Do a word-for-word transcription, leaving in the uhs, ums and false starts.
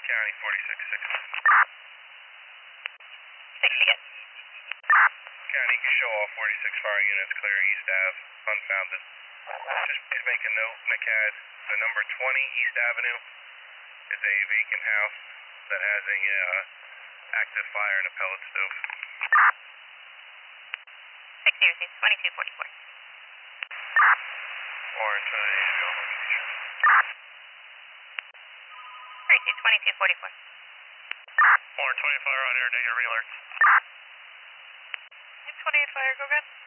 County forty-six sixty. sixty again. County, you show all forty-six fire units clear East Ave, unfounded. Just please make a note, N C A D, the number twenty East Avenue is a vacant house that has a uh, active fire and a pellet stove. sixty received, twenty-two forty-four. Orange, uh, A V on location. Received, twenty-two forty-four. Orange, twenty fire on air, negative alerts. twenty-eight fire, go again.